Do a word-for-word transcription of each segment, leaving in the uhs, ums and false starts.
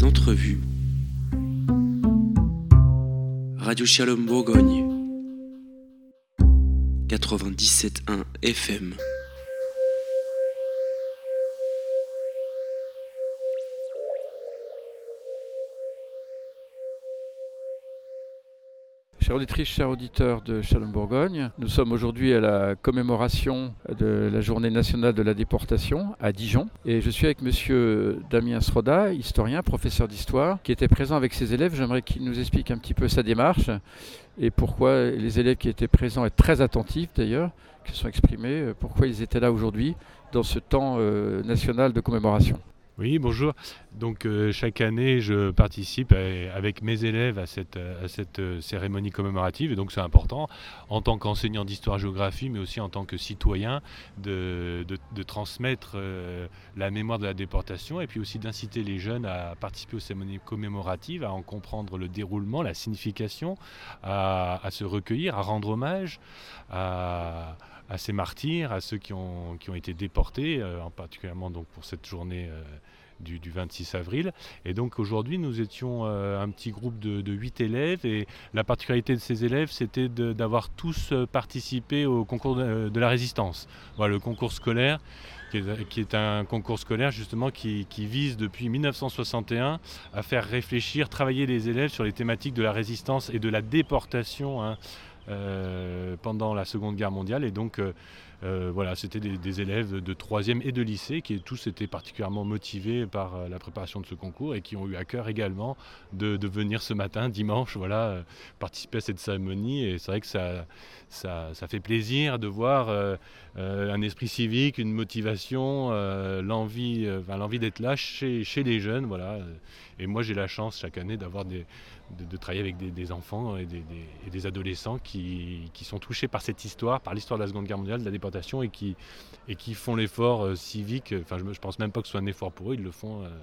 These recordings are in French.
d'entrevue. Radio Shalom Bourgogne, quatre-vingt-dix-sept virgule un F M. Chers auditrices, chers auditeurs de Shalom Bourgogne, nous sommes aujourd'hui à la commémoration de la Journée nationale de la déportation à Dijon. Et je suis avec monsieur Damien Sroda, historien, professeur d'histoire, qui était présent avec ses élèves. J'aimerais qu'il nous explique un petit peu sa démarche et pourquoi les élèves qui étaient présents et très attentifs d'ailleurs, qui se sont exprimés, pourquoi ils étaient là aujourd'hui dans ce temps euh, national de commémoration. Oui, bonjour. Donc euh, chaque année, je participe à, avec mes élèves à cette, à cette euh, cérémonie commémorative. Et donc c'est important, en tant qu'enseignant d'histoire-géographie, mais aussi en tant que citoyen, de, de, de transmettre euh, la mémoire de la déportation et puis aussi d'inciter les jeunes à participer aux cérémonies commémoratives, à en comprendre le déroulement, la signification, à, à se recueillir, à rendre hommage à... à ces martyrs, à ceux qui ont, qui ont été déportés, euh, en particulièrement donc pour cette journée euh, du, du vingt-six avril. Et donc aujourd'hui, nous étions euh, un petit groupe de, de huit élèves, et la particularité de ces élèves, c'était de, d'avoir tous participé au concours de, de la résistance. Voilà, le concours scolaire, qui est, qui est un concours scolaire justement qui, qui vise depuis mille neuf cent soixante et un à faire réfléchir, travailler les élèves sur les thématiques de la résistance et de la déportation, hein, Euh, pendant la Seconde Guerre mondiale. Et donc euh, euh, voilà, c'était des, des élèves de troisième et de lycée qui tous étaient particulièrement motivés par euh, la préparation de ce concours et qui ont eu à cœur également de, de venir ce matin, dimanche, voilà, euh, participer à cette cérémonie. Et c'est vrai que ça, ça, ça fait plaisir de voir euh, euh, un esprit civique, une motivation, euh, l'envie, euh, enfin, l'envie d'être là chez, chez les jeunes. Voilà. Et moi, j'ai la chance chaque année d'avoir des, de, de travailler avec des, des enfants et des, des, et des adolescents qui, qui sont touchés par cette histoire, par l'histoire de la Seconde Guerre mondiale, de la déportation, et qui, et qui font l'effort euh, civique. Enfin, je ne pense même pas que ce soit un effort pour eux, ils le font euh,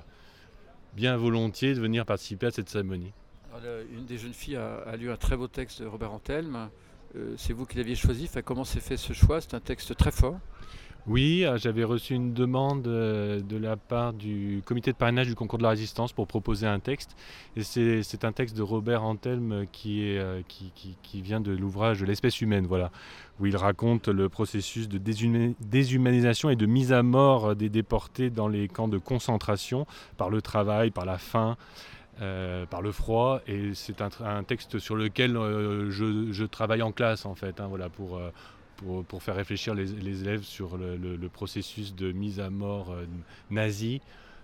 bien volontiers de venir participer à cette cérémonie. Alors, une des jeunes filles a, a lu un très beau texte de Robert Antelme. Euh, c'est vous qui l'aviez choisi. Enfin, comment s'est fait ce choix? C'est un texte très fort. Oui, j'avais reçu une demande de la part du comité de parrainage du concours de la résistance pour proposer un texte. Et c'est, c'est un texte de Robert Antelme qui, est, qui, qui, qui vient de l'ouvrage L'espèce humaine, voilà, où il raconte le processus de déshumanisation et de mise à mort des déportés dans les camps de concentration par le travail, par la faim, Euh, par le froid. Et c'est un, un texte sur lequel euh, je, je travaille en classe, en fait, hein, voilà, pour... Euh, Pour, pour faire réfléchir les, les élèves sur le, le, le processus de mise à mort euh, nazie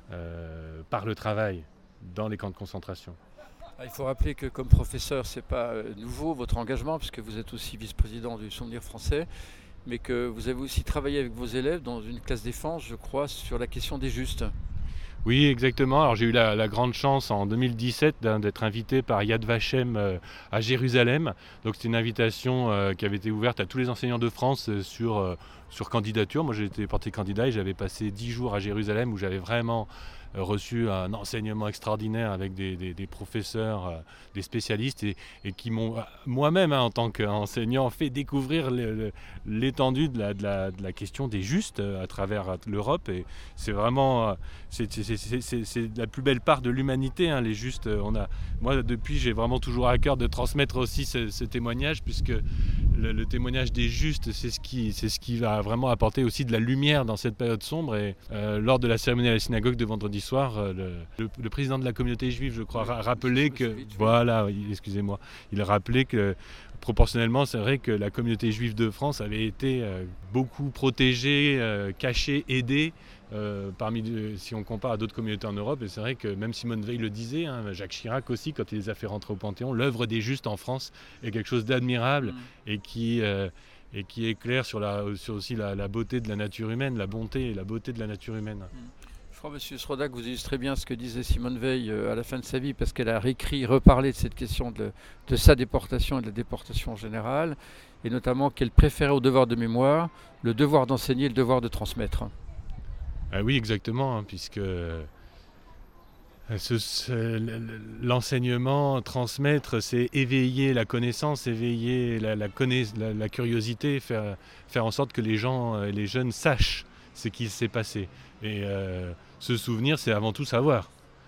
euh, par le travail dans les camps de concentration. Il faut rappeler que comme professeur, ce n'est pas nouveau votre engagement, puisque vous êtes aussi vice-président du Souvenir français, mais que vous avez aussi travaillé avec vos élèves dans une classe défense, je crois, sur la question des justes. Oui, exactement. Alors j'ai eu la, la grande chance en deux mille dix-sept hein, d'être invité par Yad Vashem euh, à Jérusalem. Donc c'était une invitation euh, qui avait été ouverte à tous les enseignants de France euh, sur, euh, sur candidature. Moi j'ai été porté candidat et j'avais passé dix jours à Jérusalem où j'avais vraiment euh, reçu un enseignement extraordinaire avec des, des, des professeurs, euh, des spécialistes et, et qui m'ont moi-même hein, en tant qu'enseignant fait découvrir le, le, l'étendue de la, de, la, de la question des justes euh, à travers l'Europe. Et c'est vraiment... Euh, c'est, c'est, C'est, c'est, c'est la plus belle part de l'humanité, hein, les justes. On a, moi, depuis, j'ai vraiment toujours à cœur de transmettre aussi ce, ce témoignage, puisque le, le témoignage des justes, c'est ce, qui, c'est ce qui va vraiment apporter aussi de la lumière dans cette période sombre. Et euh, lors de la cérémonie à la synagogue de vendredi soir, euh, le, le, le président de la communauté juive, je crois, a rappelé que... Voilà, excusez-moi. Il a rappelé que... Proportionnellement, c'est vrai que la communauté juive de France avait été euh, beaucoup protégée, euh, cachée, aidée, euh, parmi, si on compare à d'autres communautés en Europe. Et c'est vrai que même Simone Veil le disait, hein, Jacques Chirac aussi, quand il les a fait rentrer au Panthéon, l'œuvre des justes en France est quelque chose d'admirable mmh. et, qui, euh, et qui éclaire sur, la, sur aussi la, la beauté de la nature humaine, la bonté et la beauté de la nature humaine. Mmh. Je crois, M. Sroda, que vous illustrez bien ce que disait Simone Veil à la fin de sa vie, parce qu'elle a réécrit, reparlé de cette question de, de sa déportation et de la déportation en général, et notamment qu'elle préférait au devoir de mémoire le devoir d'enseigner et le devoir de transmettre. Ah oui, exactement, hein, puisque ce, ce, l'enseignement, transmettre, c'est éveiller la connaissance, éveiller la, la, connaiss- la, la curiosité, faire, faire en sorte que les gens, les jeunes sachent ce qui s'est passé. Et euh, se souvenir, c'est avant tout savoir.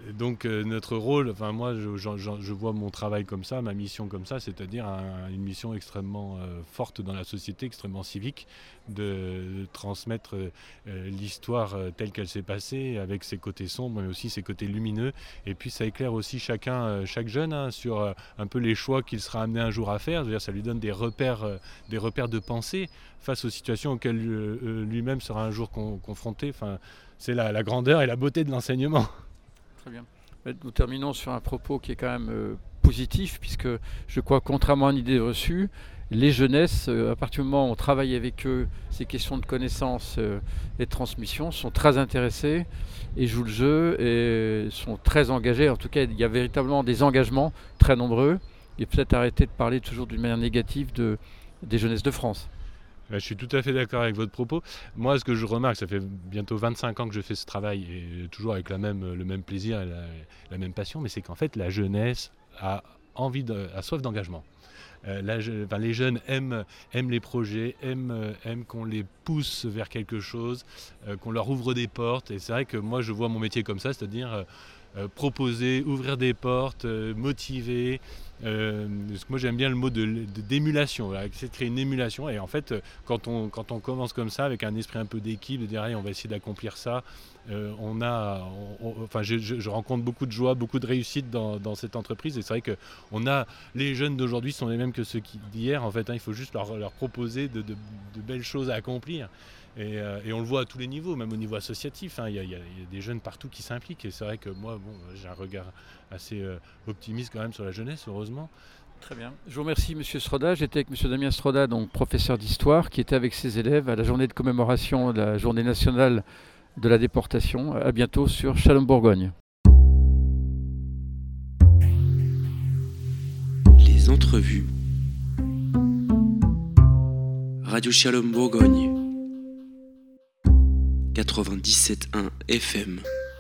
Donc euh, notre rôle, enfin moi je, je, je vois mon travail comme ça, ma mission comme ça, c'est-à-dire un, une mission extrêmement euh, forte dans la société, extrêmement civique, de, de transmettre euh, l'histoire euh, telle qu'elle s'est passée, avec ses côtés sombres mais aussi ses côtés lumineux. Et puis ça éclaire aussi chacun, euh, chaque jeune hein, sur euh, un peu les choix qu'il sera amené un jour à faire. C'est-à-dire, ça lui donne des repères, euh, des repères de pensée face aux situations auxquelles euh, lui-même sera un jour con, confronté. Enfin, c'est la, la grandeur et la beauté de l'enseignement. Très bien. Nous terminons sur un propos qui est quand même euh, positif, puisque je crois, contrairement à une idée reçue, les jeunesses, euh, à partir du moment où on travaille avec eux, ces questions de connaissance euh, et de transmission, sont très intéressées et jouent le jeu et sont très engagées. En tout cas, il y a véritablement des engagements très nombreux. Et peut-être arrêter de parler toujours d'une manière négative de, des jeunesses de France. Je suis tout à fait d'accord avec votre propos. Moi, ce que je remarque, ça fait bientôt vingt-cinq ans que je fais ce travail, et toujours avec la même, le même plaisir et la, la même passion, mais c'est qu'en fait, la jeunesse a envie, de, a soif d'engagement. Euh, la, enfin, les jeunes aiment, aiment les projets, aiment, aiment qu'on les pousse vers quelque chose, euh, qu'on leur ouvre des portes. Et c'est vrai que moi, je vois mon métier comme ça, c'est-à-dire euh, euh, proposer, ouvrir des portes, euh, motiver. Euh, moi j'aime bien le mot de, de, d'émulation, voilà, c'est de créer une émulation et en fait quand on, quand on commence comme ça avec un esprit un peu d'équipe, de dire allez, on va essayer d'accomplir ça, euh, on a, on, on, enfin je, je, je rencontre beaucoup de joie, beaucoup de réussite dans, dans cette entreprise et c'est vrai que on a, les jeunes d'aujourd'hui sont les mêmes que ceux qui, d'hier en fait, hein, il faut juste leur, leur proposer de, de, de belles choses à accomplir. Et, euh, et on le voit à tous les niveaux, même au niveau associatif, hein, il y, y, y a des jeunes partout qui s'impliquent et c'est vrai que moi bon, j'ai un regard assez euh, optimiste quand même sur la jeunesse, heureusement. Très bien. Je vous remercie M. Sroda. J'étais avec M. Damien Sroda, donc professeur d'histoire, qui était avec ses élèves à la journée de commémoration de la journée nationale de la déportation. À bientôt sur Shalom Bourgogne. Les entrevues. Radio Shalom Bourgogne. quatre-vingt-dix-sept point un F M.